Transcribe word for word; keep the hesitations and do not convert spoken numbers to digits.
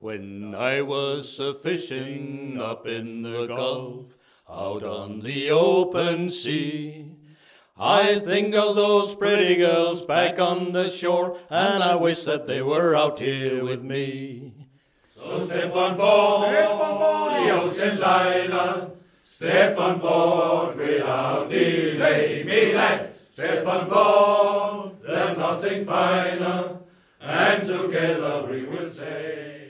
When I was a fishing up in the Gulf, out on the open sea, I think of those pretty girls back on the shore, and I wish that they were out here with me. So step on board, step on board the ocean liner, step on board without delay, me lad. Step on board, there's nothing finer, and together we will sail.